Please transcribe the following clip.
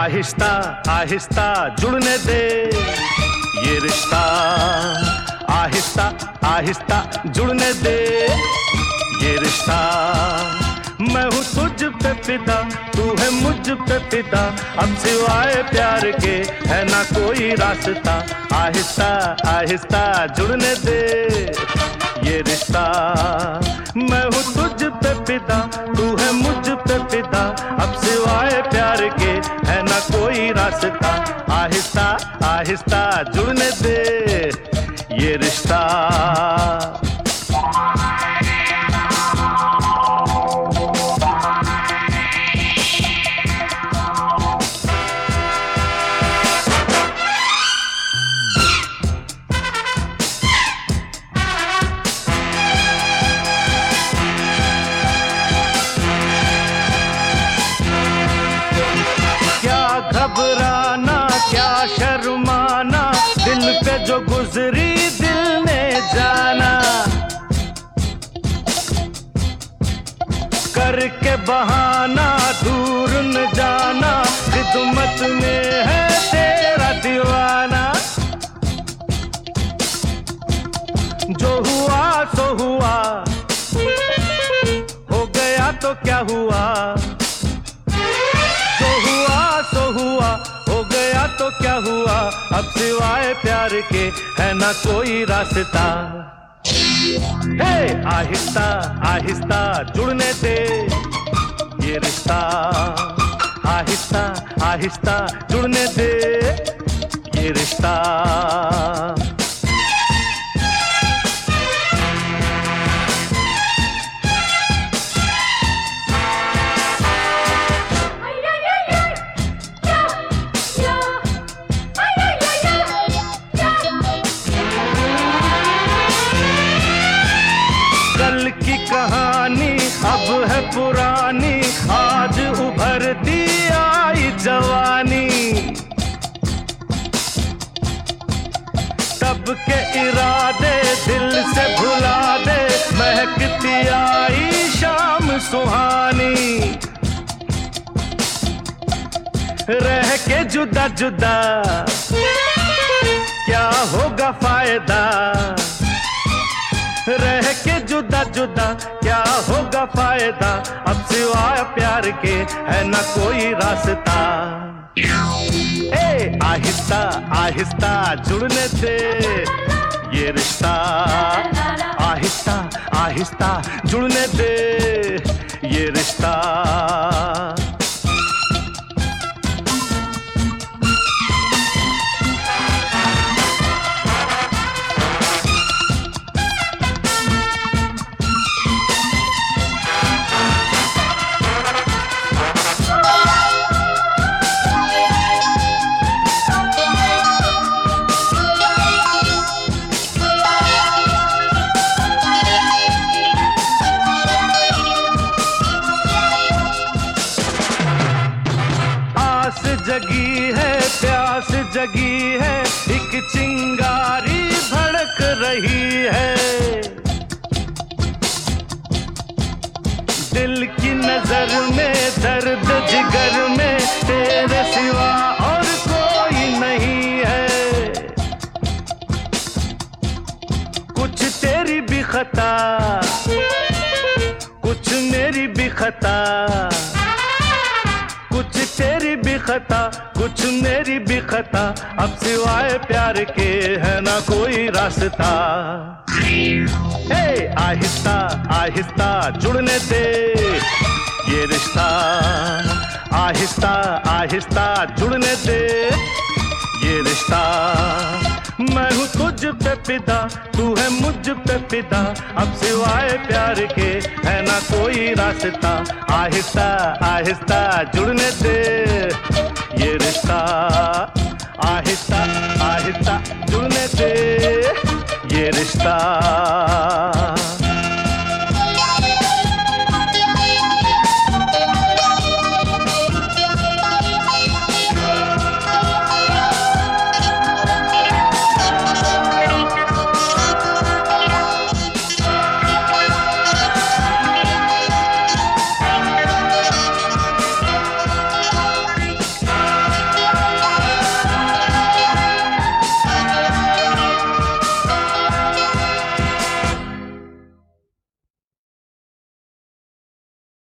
आहिस्ता आहिस्ता जुड़ने दे ये रिश्ता, आहिस्ता आहिस्ता जुड़ने दे ये रिश्ता। मैं हूँ तुझ पे फिदा, तू है मुझ पे फिदा, अब सिवाय प्यार के है ना कोई रास्ता। आहिस्ता आहिस्ता जुड़ने दे ये रिश्ता। मैं हूँ तुझ पे फिदा, तू है मुझ पे फिदा, अब सिवाय प्यार के है ना कोई रास्ता। आहिस्ता आहिस्ता जुड़ने दे ये रिश्ता। घबराना क्या शर्माना, दिल पे जो गुजरी दिल ने जाना, करके बहाना दूर न जाना, खिदमत में है तेरा दीवाना। जो हुआ सो हुआ, हो गया तो क्या हुआ, हो गया तो क्या हुआ, अब सिवाय प्यार के है ना कोई रास्ता। हे आहिस्ता आहिस्ता जुड़ने दे ये रिश्ता, आहिस्ता आहिस्ता जुड़ने दे ये रिश्ता। कल की कहानी अब है पुरानी, आज उभरती आई जवानी। तब के इरादे दिल से भुला दे, महकती आई शाम सुहानी। रह के जुदा जुदा क्या होगा फायदा, रह के जुदा जुदा क्या होगा फायदा, अब सिवाय प्यार के है ना कोई रास्ता। ए आहिस्ता आहिस्ता जुड़ने दे ये रिश्ता, आहिस्ता आहिस्ता जुड़ने दे ये रिश्ता। जगी है प्यास जगी है, एक चिंगारी भड़क रही है। दिल की नजर में दर्द जिगर में, तेरे सिवा और कोई नहीं है। कुछ तेरी भी खता, कुछ मेरी भी खता, कुछ तेरी भी खता कुछ मेरी भी खता, अब सिवाय प्यार के है ना कोई रास्ता। हे आहिस्ता आहिस्ता जुड़ने दे ये रिश्ता, आहिस्ता आहिस्ता जुड़ने दे ये रिश्ता। मैं हूँ तुझ पे फिदा, तू है मुझ पे फिदा, अब सिवाय प्यार के है ना कोई रास्ता। आहिस्ता आहिस्ता जुड़ने दे ये रिश्ता, आहिस्ता आहिस्ता जुड़ने दे ये रिश्ता।